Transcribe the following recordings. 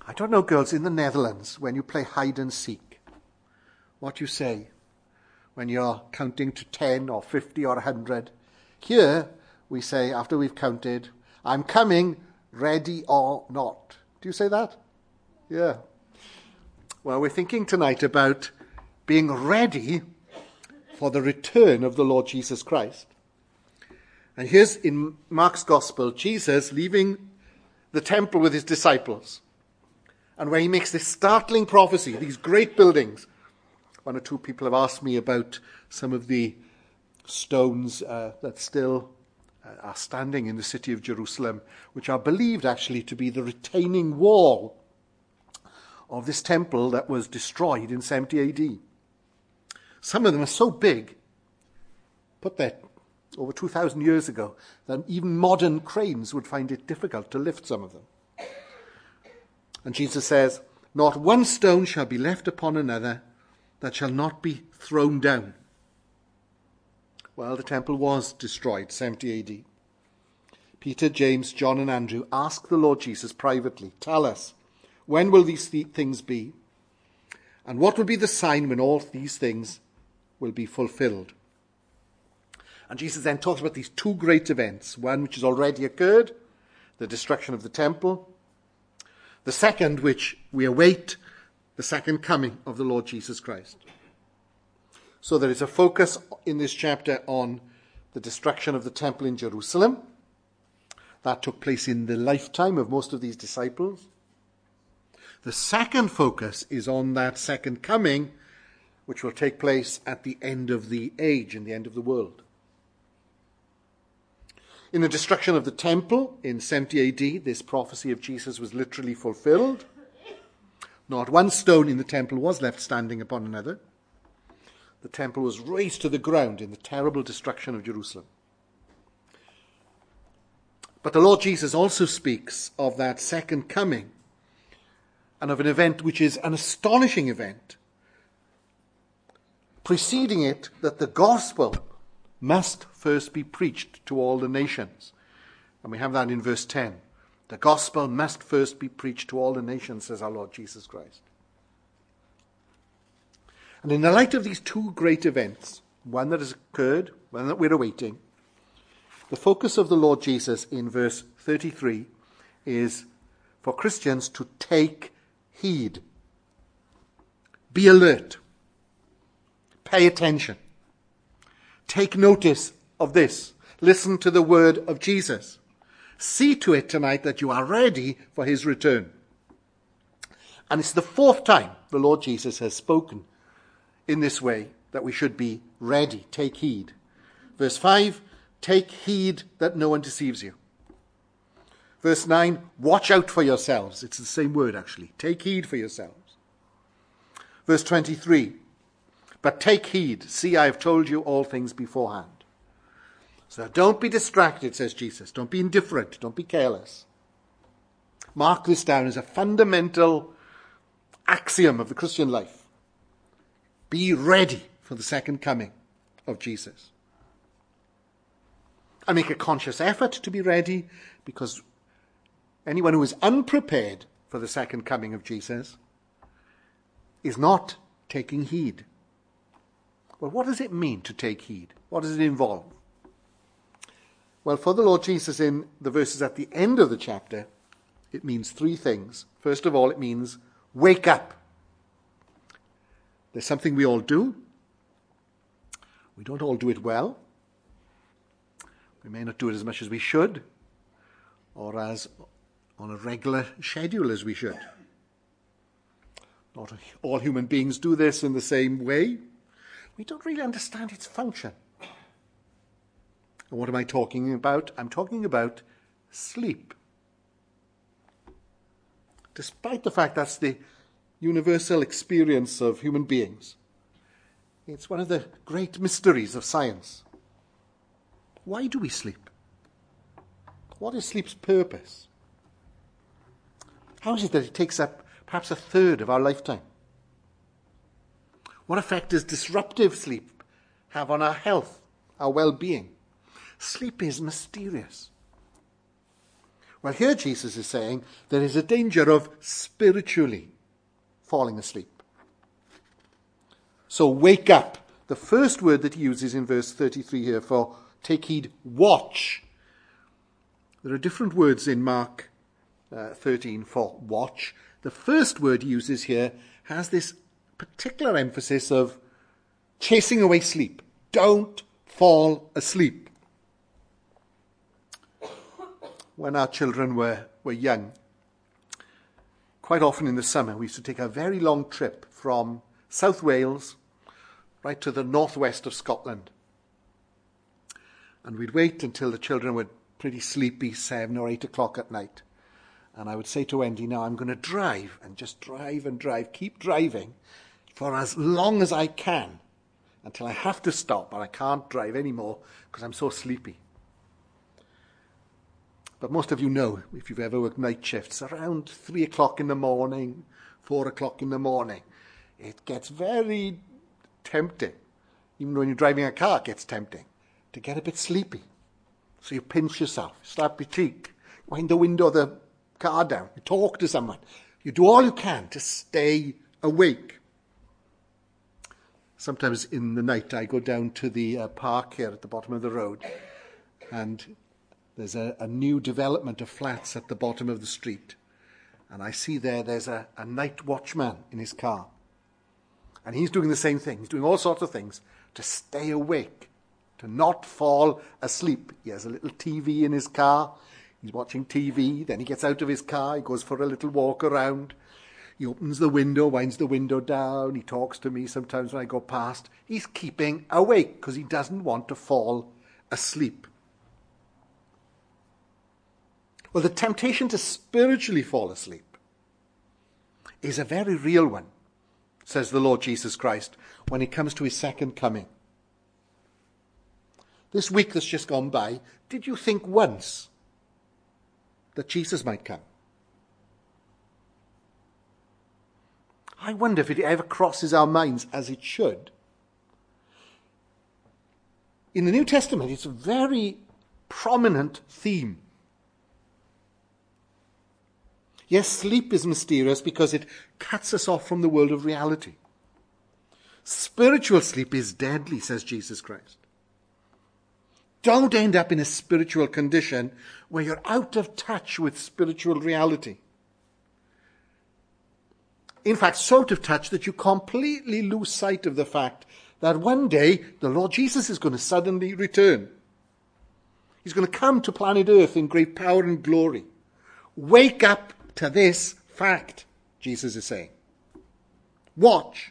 I don't know, girls, in the Netherlands, when you play hide and seek, what you say when you're counting to 10 or 50 or 100. Here, we say, after we've counted, I'm coming, ready or not. Do you say that? Yeah. Well, we're thinking tonight about being ready for the return of the Lord Jesus Christ. And here's in Mark's Gospel, Jesus leaving the temple with his disciples. And where he makes this startling prophecy, these great buildings. One or two people have asked me about some of the stones that still are standing in the city of Jerusalem, which are believed actually to be the retaining wall of this temple that was destroyed in 70 AD. Some of them are so big, put there over 2,000 years ago, that even modern cranes would find it difficult to lift some of them. And Jesus says, not one stone shall be left upon another that shall not be thrown down. Well, the temple was destroyed, 70 AD. Peter, James, John and Andrew asked the Lord Jesus privately, tell us, when will these things be? And what will be the sign when all these things will be fulfilled? And Jesus then talks about these two great events, one which has already occurred, the destruction of the temple, the second which we await, the second coming of the Lord Jesus Christ. So there is a focus in this chapter on the destruction of the temple in Jerusalem. That took place in the lifetime of most of these disciples. The second focus is on that second coming, which will take place at the end of the age, in the end of the world. In the destruction of the temple in 70 AD, this prophecy of Jesus was literally fulfilled. Not one stone in the temple was left standing upon another. The temple was razed to the ground in the terrible destruction of Jerusalem. But the Lord Jesus also speaks of that second coming and of an event which is an astonishing event, preceding it that the gospel must first be preached to all the nations. And we have that in verse 10. The gospel must first be preached to all the nations, says our Lord Jesus Christ. And in the light of these two great events, one that has occurred, one that we're awaiting, the focus of the Lord Jesus in verse 33 is for Christians to take heed. Be alert. Pay attention. Take notice of this. Listen to the word of Jesus. See to it tonight that you are ready for his return. And it's the fourth time the Lord Jesus has spoken in this way that we should be ready. Take heed. Verse 5, take heed that no one deceives you. Verse 9, watch out for yourselves. It's the same word actually. Take heed for yourselves. Verse 23, but take heed. See, I have told you all things beforehand. So don't be distracted, says Jesus. Don't be indifferent. Don't be careless. Mark this down as a fundamental axiom of the Christian life. Be ready for the second coming of Jesus. And make a conscious effort to be ready, because anyone who is unprepared for the second coming of Jesus is not taking heed. Well, what does it mean to take heed? What does it involve? Well, for the Lord Jesus in the verses at the end of the chapter, it means three things. First of all, it means wake up. There's something we all do. We don't all do it well. We may not do it as much as we should, or as on a regular schedule as we should. Not all human beings do this in the same way. We don't really understand its function. And what am I talking about? I'm talking about sleep. Despite the fact that's the universal experience of human beings, it's one of the great mysteries of science. Why do we sleep? What is sleep's purpose? How is it that it takes up perhaps a third of our lifetime? What effect does disruptive sleep have on our health, our well-being? Sleep is mysterious. Well, here Jesus is saying there is a danger of spiritually falling asleep. So wake up. The first word that he uses in verse 33 here for take heed, watch. There are different words in Mark 13 for watch. The first word he uses here has this particular emphasis of chasing away sleep. Don't fall asleep. When our children were young, quite often in the summer, we used to take a very long trip from South Wales right to the northwest of Scotland. And we'd wait until the children were pretty sleepy, 7 or 8 o'clock at night. And I would say to Wendy, now I'm going to drive, and just drive and drive, keep driving for as long as I can until I have to stop and I can't drive anymore because I'm so sleepy. But most of you know, if you've ever worked night shifts, around 3 o'clock in the morning, 4 o'clock in the morning, it gets very tempting. Even when you're driving a car, it gets tempting to get a bit sleepy. So you pinch yourself, slap your cheek, wind the window of the car down, you talk to someone. You do all you can to stay awake. Sometimes in the night I go down to the park here at the bottom of the road, and there's a new development of flats at the bottom of the street. And I see there's a night watchman in his car. And he's doing the same thing. He's doing all sorts of things to stay awake, to not fall asleep. He has a little TV in his car. He's watching TV. Then he gets out of his car. He goes for a little walk around. He opens the window, winds the window down. He talks to me sometimes when I go past. He's keeping awake because he doesn't want to fall asleep. Well, the temptation to spiritually fall asleep is a very real one, says the Lord Jesus Christ, when he comes to his second coming. This week that's just gone by, did you think once that Jesus might come? I wonder if it ever crosses our minds, as it should. In the New Testament, it's a very prominent theme. Yes, sleep is mysterious because it cuts us off from the world of reality. Spiritual sleep is deadly, says Jesus Christ. Don't end up in a spiritual condition where you're out of touch with spiritual reality. In fact, so out of touch that you completely lose sight of the fact that one day the Lord Jesus is going to suddenly return. He's going to come to planet Earth in great power and glory. Wake up to this fact, Jesus is saying. Watch.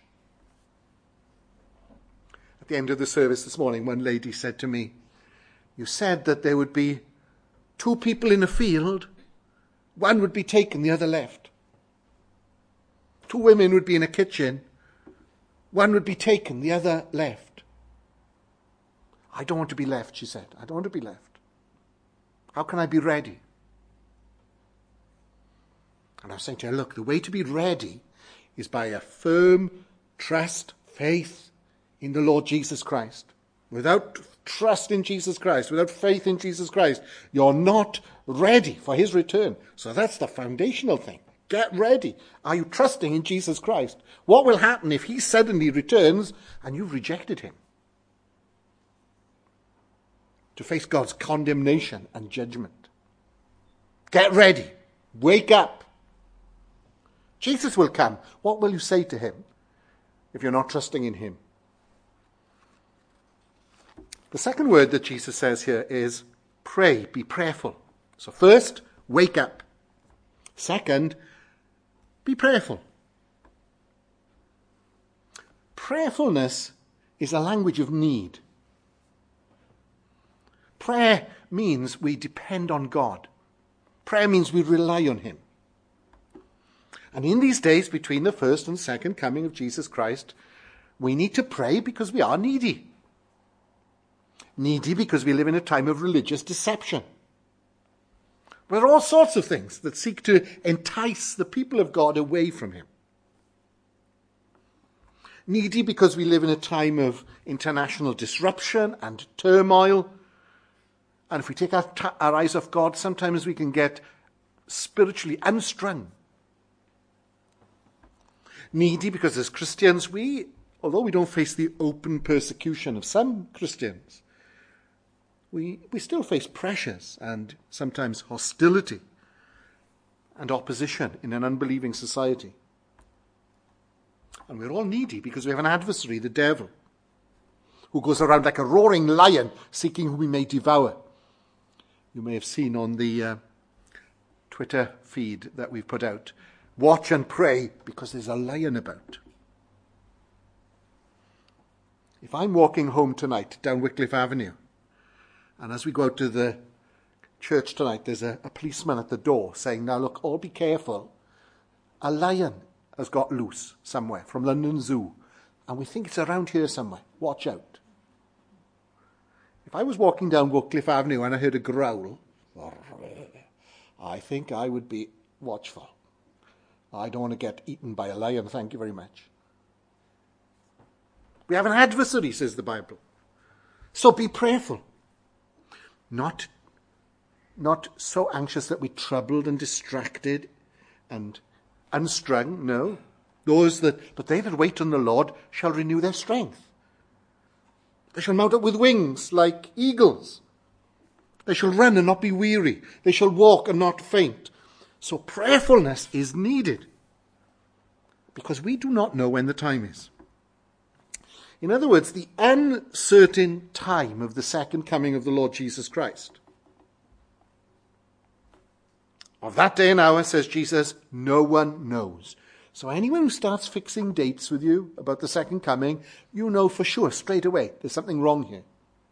At the end of the service this morning, one lady said to me, you said that there would be 2 people in a field, one would be taken, the other left. 2 women would be in a kitchen, one would be taken, the other left. I don't want to be left, she said. I don't want to be left. How can I be ready? And I was saying to her, look, the way to be ready is by a firm trust, faith in the Lord Jesus Christ. Without trust in Jesus Christ, without faith in Jesus Christ, you're not ready for his return. So that's the foundational thing. Get ready. Are you trusting in Jesus Christ? What will happen if he suddenly returns and you've rejected him? To face God's condemnation and judgment. Get ready. Wake up. Jesus will come. What will you say to him if you're not trusting in him? The second word that Jesus says here is pray, be prayerful. So first, wake up. Second, be prayerful. Prayerfulness is a language of need. Prayer means we depend on God. Prayer means we rely on him. And in these days between the first and second coming of Jesus Christ, we need to pray because we are needy. Needy because we live in a time of religious deception. There are all sorts of things that seek to entice the people of God away from him. Needy because we live in a time of international disruption and turmoil. And if we take our eyes off God, sometimes we can get spiritually unstrung. Needy because as Christians although we don't face the open persecution of some Christians, we still face pressures and sometimes hostility and opposition in an unbelieving society. And we're all needy because we have an adversary, the devil, who goes around like a roaring lion seeking whom he may devour. You may have seen on the Twitter feed that we've put out, watch and pray because there's a lion about. If I'm walking home tonight down Wycliffe Avenue, and as we go out to the church tonight, there's a policeman at the door saying, now look, all be careful. A lion has got loose somewhere from London Zoo, and we think it's around here somewhere. Watch out. If I was walking down Wycliffe Avenue and I heard a growl, I think I would be watchful. I don't want to get eaten by a lion, thank you very much. We have an adversary, says the Bible. So be prayerful. Not so anxious that we're troubled and distracted and unstrung, no. But they that wait on the Lord shall renew their strength. They shall mount up with wings like eagles. They shall run and not be weary. They shall walk and not faint. So prayerfulness is needed because we do not know when the time is. In other words, the uncertain time of the second coming of the Lord Jesus Christ. Of that day and hour, says Jesus, no one knows. So anyone who starts fixing dates with you about the second coming, you know for sure straight away there's something wrong here.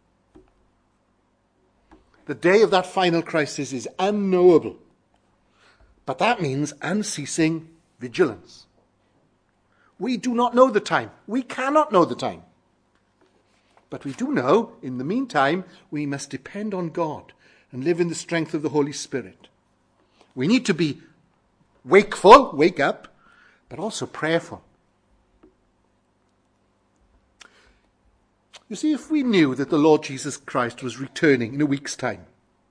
The day of that final crisis is unknowable. But that means unceasing vigilance. We do not know the time. We cannot know the time. But we do know, in the meantime, we must depend on God and live in the strength of the Holy Spirit. We need to be wakeful, wake up, but also prayerful. You see, if we knew that the Lord Jesus Christ was returning in a week's time,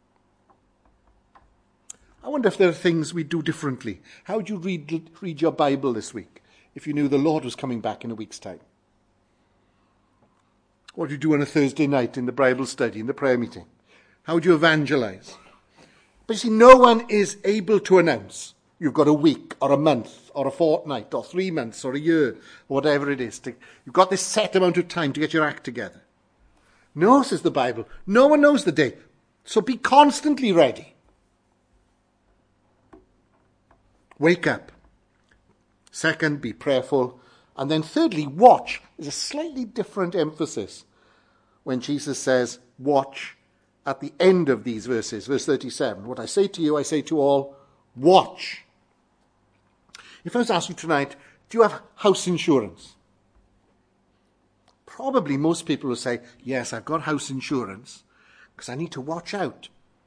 I wonder if there are things we do differently. How would you read your Bible this week if you knew the Lord was coming back in a week's time? What do you do on a Thursday night in the Bible study, in the prayer meeting? How would you evangelize? But you see, no one is able to announce you've got a week or a month or a fortnight or 3 months or a year or whatever it is. You've got this set amount of time to get your act together. No, says the Bible, no one knows the day. So be constantly ready. Wake up. Second, be prayerful. And then thirdly, watch. There's a slightly different emphasis when Jesus says, watch at the end of these verses. Verse 37, what I say to you, I say to all, watch. If I was to ask you tonight, do you have house insurance? Probably most people will say, yes, I've got house insurance because I need to watch out.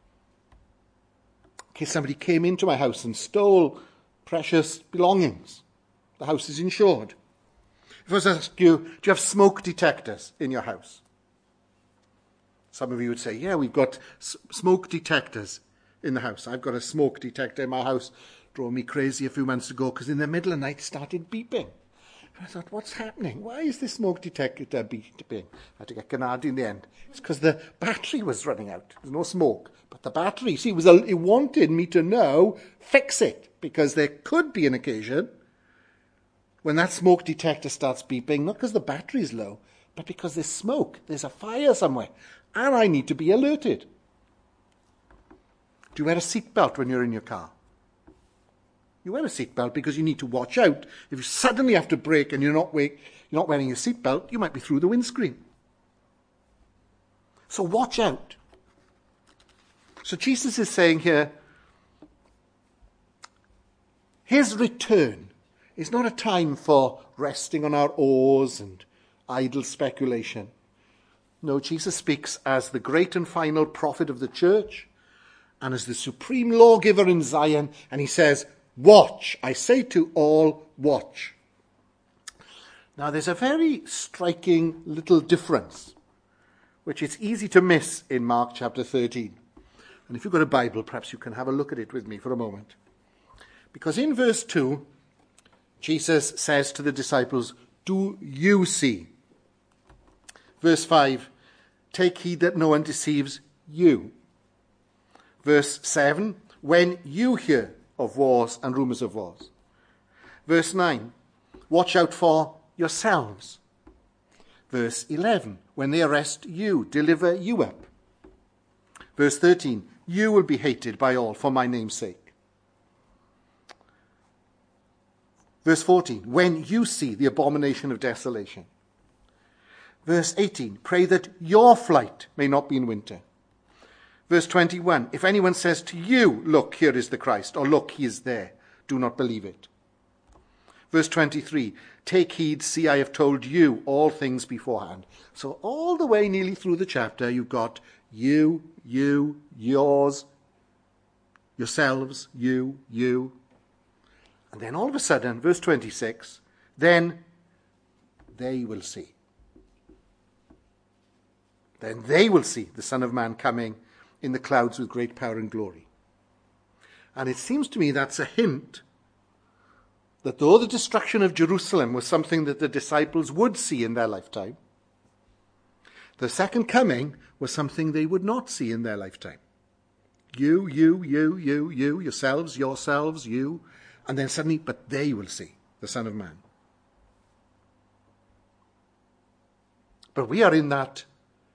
In case somebody came into my house and stole precious belongings. The house is insured. If I was to ask you, do you have smoke detectors in your house? Some of you would say, yeah, we've got smoke detectors in the house. I've got a smoke detector in my house. Drove me crazy a few months ago because in the middle of the night it started beeping. I thought, what's happening? Why is this smoke detector beeping? I had to get Gennady in the end. It's because the battery was running out. There's no smoke. But the battery, see, it wanted me to know, fix it. Because there could be an occasion when that smoke detector starts beeping, not because the battery is low, but because there's smoke. There's a fire somewhere. And I need to be alerted. Do you wear a seatbelt when you're in your car? You wear a seatbelt because you need to watch out. If you suddenly have to brake and you're not wearing your seatbelt, you might be through the windscreen. So watch out. So Jesus is saying here, his return is not a time for resting on our oars and idle speculation. No, Jesus speaks as the great and final prophet of the church and as the supreme lawgiver in Zion, and he says, watch. I say to all, watch. Now, there's a very striking little difference, which it's easy to miss in Mark chapter 13. And if you've got a Bible, perhaps you can have a look at it with me for a moment. Because in verse 2, Jesus says to the disciples, "Do you see?" Verse 5, "Take heed that no one deceives you." Verse 7, "When you hear of wars and rumors of wars." Verse 9, "Watch out for yourselves." Verse 11, "When they arrest you, deliver you up." Verse 13, "You will be hated by all for my name's sake." Verse 14, "When you see the abomination of desolation." Verse 18, "Pray that your flight may not be in winter." Verse 21, "If anyone says to you, 'Look, here is the Christ,' or 'Look, he is there,' do not believe it." Verse 23, "Take heed, see, I have told you all things beforehand." So all the way nearly through the chapter, you've got you, yours, yourselves, you. And then all of a sudden, verse 26, "Then they will see." Then they will see the Son of Man coming in the clouds with great power and glory. And it seems to me that's a hint that though the destruction of Jerusalem was something that the disciples would see in their lifetime, the second coming was something they would not see in their lifetime. You, yourselves, you, and then suddenly, but they will see the Son of Man. But we are in that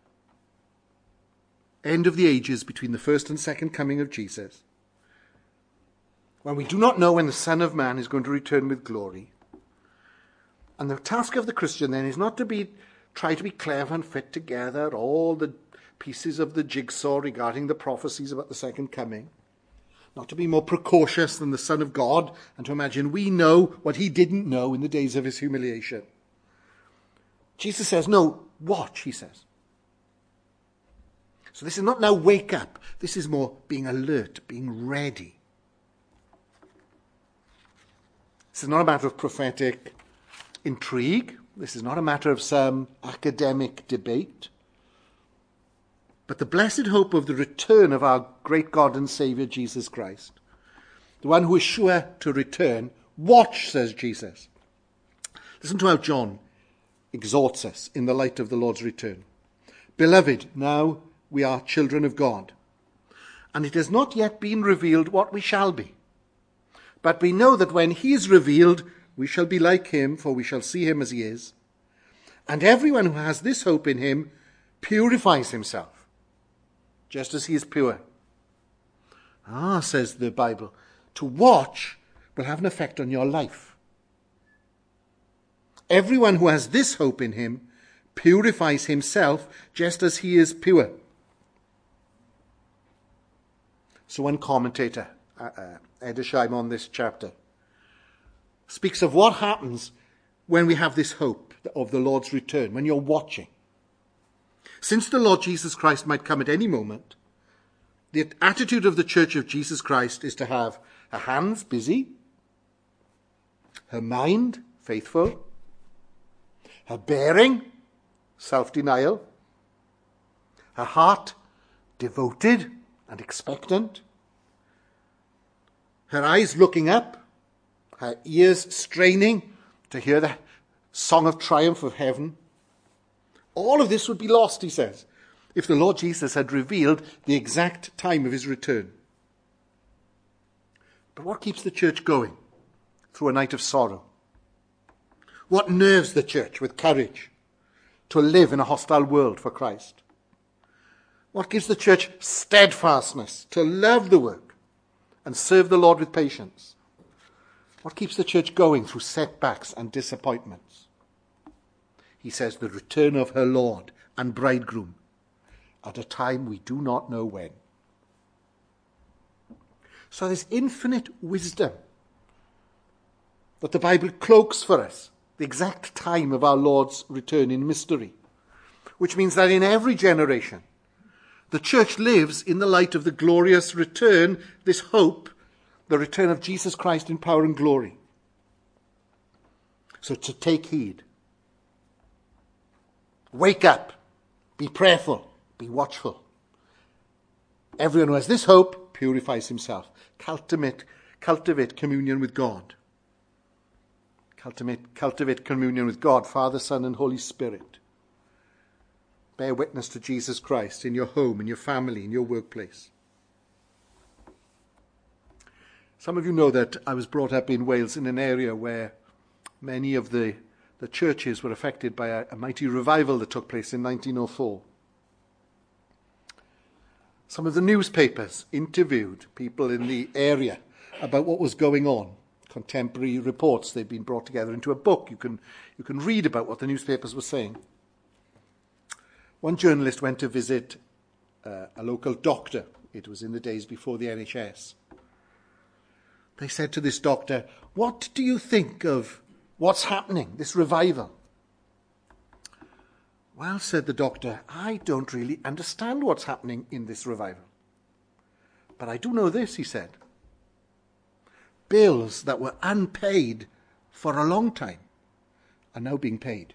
end of the ages between the first and second coming of Jesus, when we do not know when the Son of Man is going to return with glory. And the task of the Christian then is not to try to be clever and fit together all the pieces of the jigsaw regarding the prophecies about the second coming. Not to be more precocious than the Son of God and to imagine we know what he didn't know in the days of his humiliation. Jesus says, no, watch, he says. So this is not now wake up. This is more being alert, being ready. This is not a matter of prophetic intrigue. This is not a matter of some academic debate. But the blessed hope of the return of our great God and Saviour, Jesus Christ, the one who is sure to return. Watch, says Jesus. Listen to how John exhorts us in the light of the Lord's return. "Beloved, now we are children of God, and it has not yet been revealed what we shall be. But we know that when he is revealed, we shall be like him, for we shall see him as he is. And everyone who has this hope in him purifies himself, just as he is pure." Says the Bible, to watch will have an effect on your life. Everyone who has this hope in him purifies himself, just as he is pure. So one commentator, Edersheim, on this chapter, speaks of what happens when we have this hope of the Lord's return, when you're watching. Since the Lord Jesus Christ might come at any moment, the attitude of the Church of Jesus Christ is to have her hands busy, her mind faithful, her bearing self-denial, her heart devoted and expectant, her eyes looking up, her ears straining to hear the song of triumph of heaven. All of this would be lost, he says, if the Lord Jesus had revealed the exact time of his return. But what keeps the church going through a night of sorrow? What nerves the church with courage to live in a hostile world for Christ? What gives the church steadfastness to love the work and serve the Lord with patience? What keeps the church going through setbacks and disappointments? He says, the return of her Lord and bridegroom at a time we do not know when. So there's infinite wisdom that the Bible cloaks for us, the exact time of our Lord's return in mystery, which means that in every generation, the church lives in the light of the glorious return, this hope, the return of Jesus Christ in power and glory. So to take heed. Wake up. Be prayerful. Be watchful. Everyone who has this hope purifies himself. Cultivate communion with God. Cultivate communion with God, Father, Son, and Holy Spirit. Bear witness to Jesus Christ in your home, in your family, in your workplace. Some of you know that I was brought up in Wales in an area where many of the churches were affected by a mighty revival that took place in 1904. Some of the newspapers interviewed people in the area about what was going on. Contemporary reports, they've been brought together into a book. You can read about what the newspapers were saying. One journalist went to visit a local doctor. It was in the days before the NHS. They said to this doctor, "What do you think of what's happening, this revival?" "Well," said the doctor, "I don't really understand what's happening in this revival. But I do know this," he said. "Bills that were unpaid for a long time are now being paid."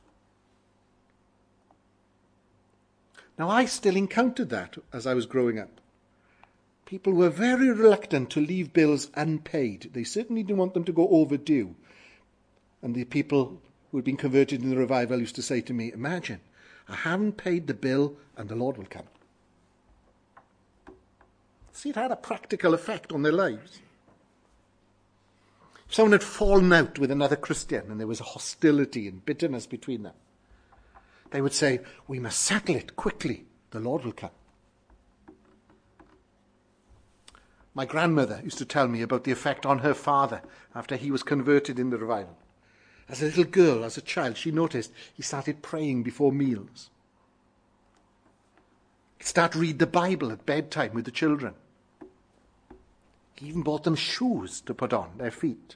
Now, I still encountered that as I was growing up. People were very reluctant to leave bills unpaid. They certainly didn't want them to go overdue. And the people who had been converted in the revival used to say to me, "Imagine, I haven't paid the bill and the Lord will come." See, it had a practical effect on their lives. If someone had fallen out with another Christian and there was a hostility and bitterness between them, they would say, "We must settle it quickly. The Lord will come." My grandmother used to tell me about the effect on her father after he was converted in the revival. As a little girl, as a child, she noticed he started praying before meals. He'd start read the Bible at bedtime with the children. He even bought them shoes to put on their feet.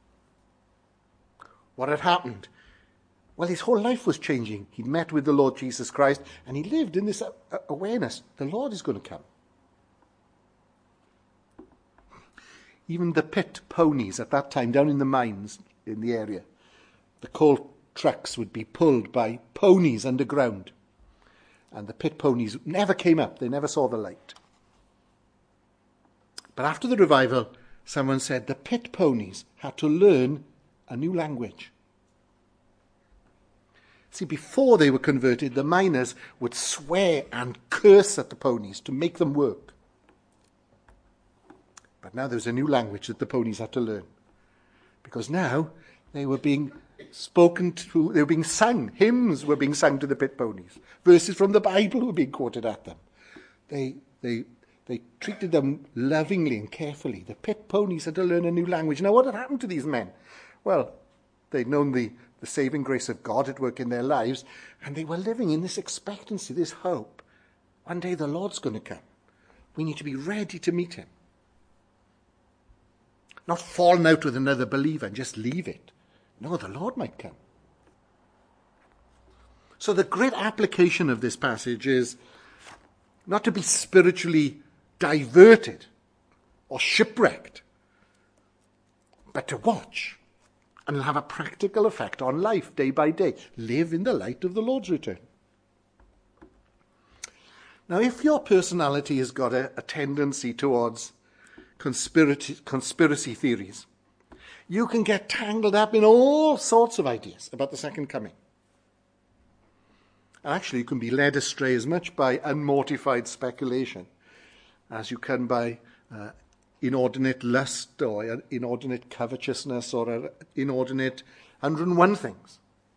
What had happened? Well, his whole life was changing. He'd met with the Lord Jesus Christ, and he lived in this awareness. The Lord is going to come. Even the pit ponies at that time, down in the mines in the area, the coal trucks would be pulled by ponies underground. And the pit ponies never came up. They never saw the light. But after the revival, someone said the pit ponies had to learn a new language. See, before they were converted, the miners would swear and curse at the ponies to make them work. But now there was a new language that the ponies had to learn. Because now they were being spoken to, they were being sung. Hymns were being sung to the pit ponies. Verses from the Bible were being quoted at them. They treated them lovingly and carefully. The pit ponies had to learn a new language. Now, what had happened to these men? Well, they'd known the saving grace of God at work in their lives, and they were living in this expectancy, this hope. One day the Lord's going to come. We need to be ready to meet him. Not falling out with another believer and just leave it. No, the Lord might come. So the great application of this passage is not to be spiritually diverted or shipwrecked, but to watch and have a practical effect on life day by day. Live in the light of the Lord's return. Now, if your personality has got a tendency towards conspiracy theories, you can get tangled up in all sorts of ideas about the second coming. And actually, you can be led astray as much by unmortified speculation as you can by inordinate lust or inordinate covetousness or inordinate 101 things.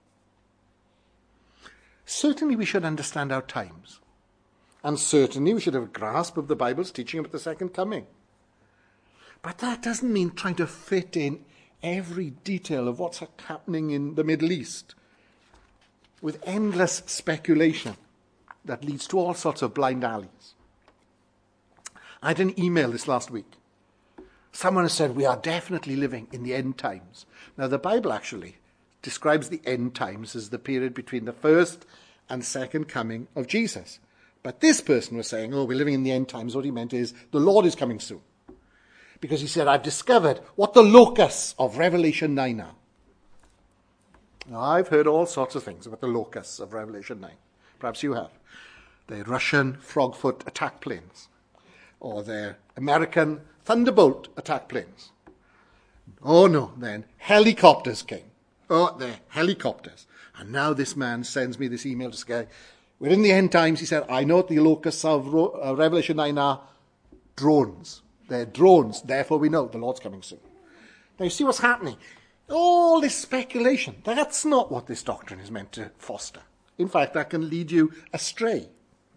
Certainly we should understand our times. And certainly we should have a grasp of the Bible's teaching about the second coming. But that doesn't mean trying to fit in every detail of what's happening in the Middle East with endless speculation that leads to all sorts of blind alleys. I had an email this last week. Someone has said we are definitely living in the end times. Now, the Bible actually describes the end times as the period between the first and second coming of Jesus. But this person was saying, we're living in the end times. What he meant is the Lord is coming soon. Because he said, I've discovered what the locusts of Revelation 9 are. Now, I've heard all sorts of things about the locusts of Revelation 9. Perhaps you have. They're Russian frogfoot attack planes. or their American Thunderbolt attack planes. Oh no, then helicopters came. Oh, they're helicopters. And now this man sends me this email to say, we're in the end times. He said, I know what the locusts of Revelation 9 are drones. They're drones. Therefore we know the Lord's coming soon. Now you see what's happening. All this speculation, that's not what this doctrine is meant to foster. In fact, that can lead you astray.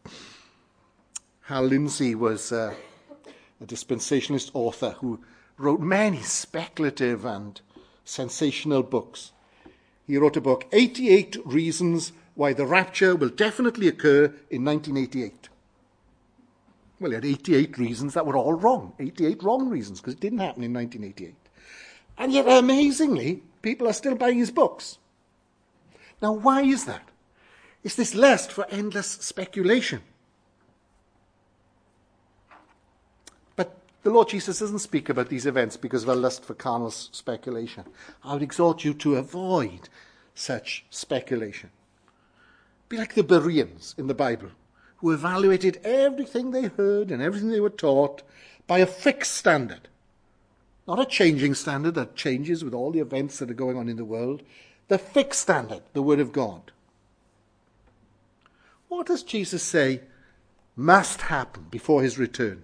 Hal Lindsey was a dispensationalist author who wrote many speculative and sensational books. He wrote a book, 88 Reasons Why the Rapture Will Definitely Occur in 1988. Well, he had 88 reasons that were all wrong. 88 wrong reasons, because it didn't happen in 1988. And yet, amazingly, people are still buying his books. Now, why is that? It's this lust for endless speculation. But the Lord Jesus doesn't speak about these events because of a lust for carnal speculation. I would exhort you to avoid such speculation. Be like the Bereans in the Bible, who evaluated everything they heard and everything they were taught by a fixed standard. Not a changing standard that changes with all the events that are going on in the world. The fixed standard, the Word of God. What does Jesus say must happen before his return?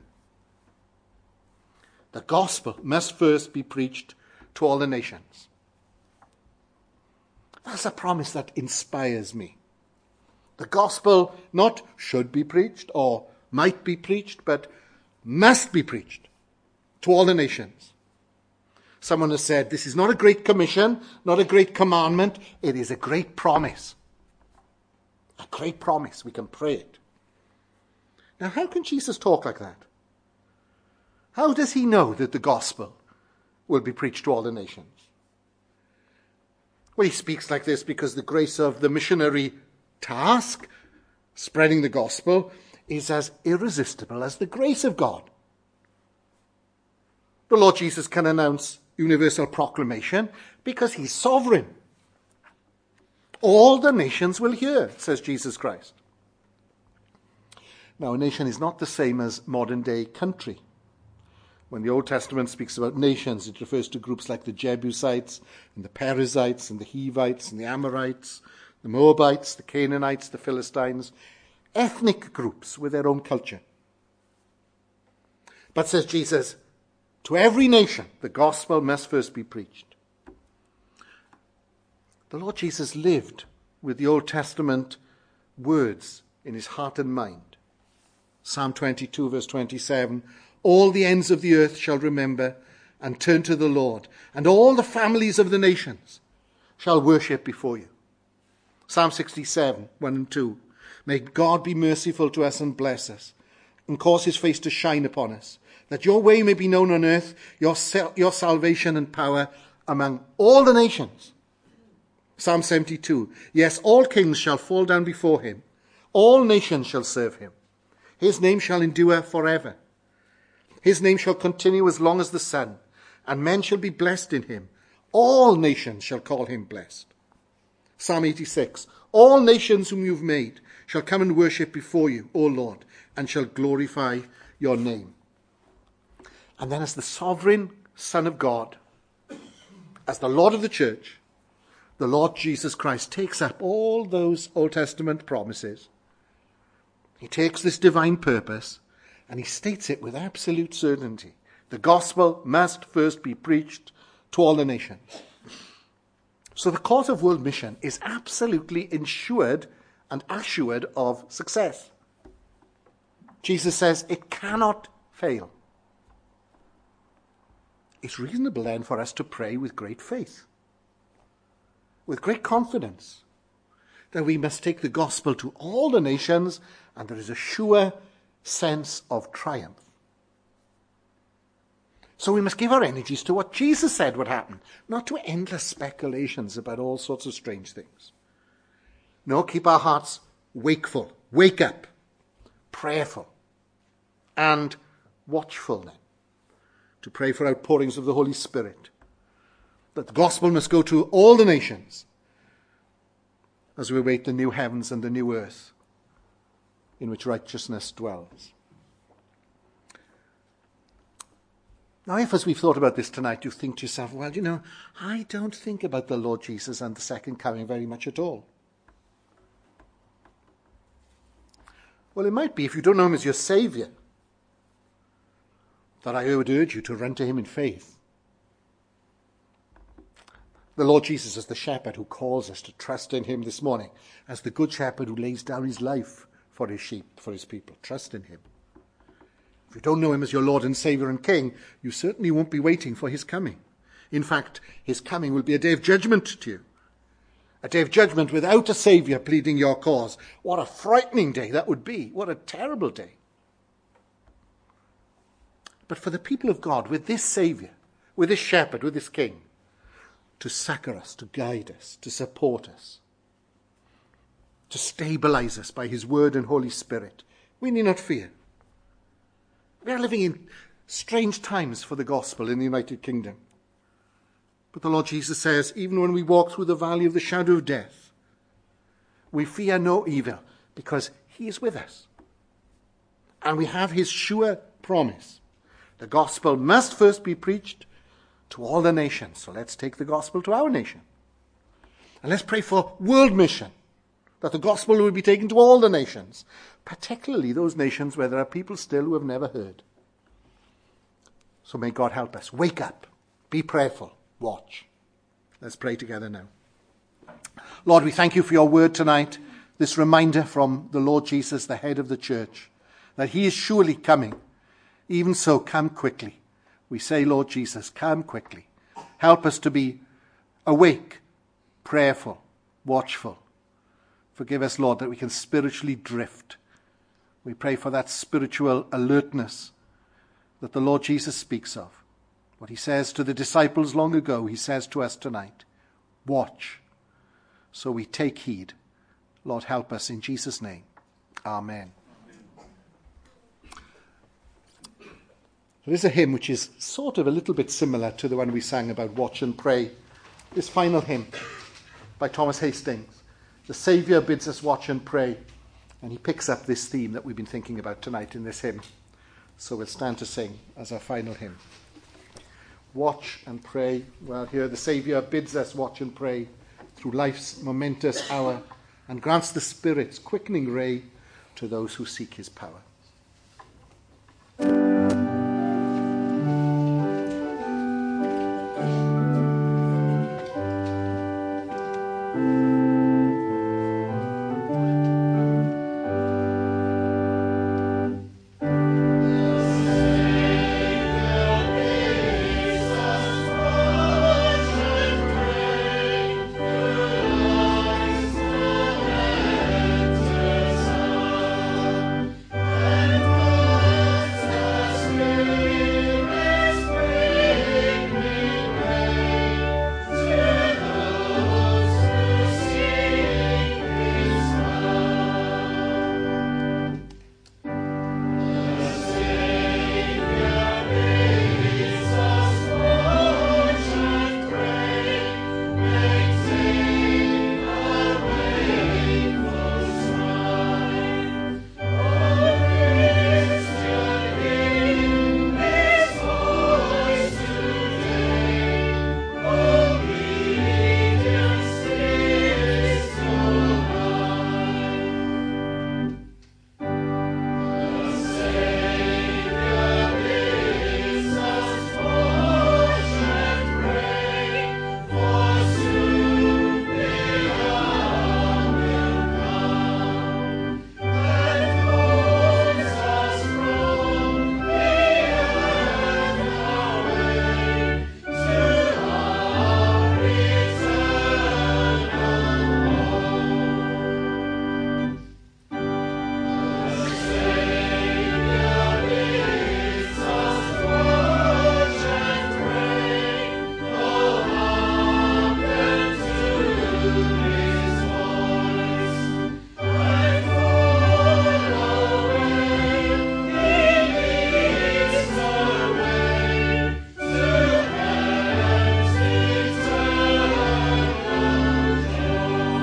The gospel must first be preached to all the nations. That's a promise that inspires me. The gospel not should be preached or might be preached, but must be preached to all the nations. Someone has said, this is not a great commission, not a great commandment. It is a great promise. A great promise. We can pray it. Now, how can Jesus talk like that? How does he know that the gospel will be preached to all the nations? Well, he speaks like this because the grace of the missionary task, spreading the gospel, is as irresistible as the grace of God. The Lord Jesus can announce universal proclamation because he's sovereign. All the nations will hear, says Jesus Christ. Now, a nation is not the same as modern-day country. When the Old Testament speaks about nations, it refers to groups like the Jebusites, and the Perizzites, and the Hivites, and the Amorites, the Moabites, the Canaanites, the Philistines, ethnic groups with their own culture. But, says Jesus, to every nation, the gospel must first be preached. The Lord Jesus lived with the Old Testament words in his heart and mind. Psalm 22, verse 27, all the ends of the earth shall remember and turn to the Lord, and all the families of the nations shall worship before you. Psalm 67, 1 and 2, may God be merciful to us and bless us, and cause his face to shine upon us, that your way may be known on earth, your salvation and power among all the nations. Psalm 72, yes, all kings shall fall down before him. All nations shall serve him. His name shall endure forever. His name shall continue as long as the sun, and men shall be blessed in him. All nations shall call him blessed. Psalm 86, all nations whom you've made shall come and worship before you, O Lord, and shall glorify your name. And then as the sovereign Son of God, as the Lord of the church, the Lord Jesus Christ takes up all those Old Testament promises. He takes this divine purpose and he states it with absolute certainty. The gospel must first be preached to all the nations. So the cause of world mission is absolutely ensured and assured of success. Jesus says it cannot fail. It's reasonable then for us to pray with great faith, with great confidence, that we must take the gospel to all the nations, and there is a sure sense of triumph. So we must give our energies to what Jesus said would happen, not to endless speculations about all sorts of strange things. No, keep our hearts wakeful, wake up, prayerful, and watchful then, to pray for outpourings of the Holy Spirit, that the gospel must go to all the nations as we await the new heavens and the new earth in which righteousness dwells. Now, if as we've thought about this tonight, you think to yourself, well, I don't think about the Lord Jesus and the second coming very much at all. Well, it might be, if you don't know him as your Saviour, that I would urge you to run to him in faith. The Lord Jesus is the shepherd who calls us to trust in him this morning, as the good shepherd who lays down his life for his sheep, for his people. Trust in him. If you don't know him as your Lord and Saviour and King, you certainly won't be waiting for his coming. In fact, his coming will be a day of judgment to you. A day of judgment without a Saviour pleading your cause. What a frightening day that would be. What a terrible day. But for the people of God, with this Saviour, with this shepherd, with this King, to succour us, to guide us, to support us, to stabilize us by his word and Holy Spirit, we need not fear. We are living in strange times for the gospel in the United Kingdom. But the Lord Jesus says, even when we walk through the valley of the shadow of death, we fear no evil, because he is with us. And we have his sure promise. The gospel must first be preached to all the nations. So let's take the gospel to our nation. And let's pray for world mission, that the gospel will be taken to all the nations, particularly those nations where there are people still who have never heard. So may God help us. Wake up. Be prayerful. Watch. Let's pray together now. Lord, we thank you for your word tonight, this reminder from the Lord Jesus, the head of the church, that he is surely coming. Even so, come quickly. We say, Lord Jesus, come quickly. Help us to be awake, prayerful, watchful. Forgive us, Lord, that we can spiritually drift. We pray for that spiritual alertness that the Lord Jesus speaks of. What he says to the disciples long ago, he says to us tonight. Watch, so we take heed. Lord, help us in Jesus' name. Amen. There is a hymn which is sort of a little bit similar to the one we sang about watch and pray. This final hymn by Thomas Hastings. The Saviour bids us watch and pray. And he picks up this theme that we've been thinking about tonight in this hymn. So we'll stand to sing as our final hymn. Watch and pray. Well, here the Saviour bids us watch and pray through life's momentous hour, and grants the Spirit's quickening ray to those who seek his power.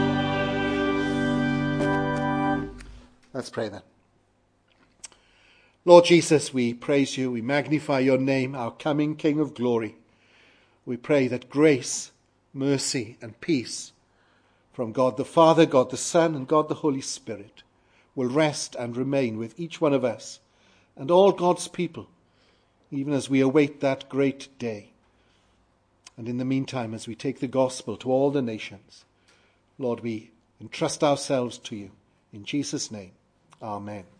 Let's pray then. Lord Jesus, we praise you, we magnify your name, our coming King of glory. We pray that grace, mercy, and peace from God the Father, God the Son, and God the Holy Spirit will rest and remain with each one of us and all God's people, even as we await that great day. And in the meantime, as we take the gospel to all the nations, Lord, we entrust ourselves to you. In Jesus' name, amen.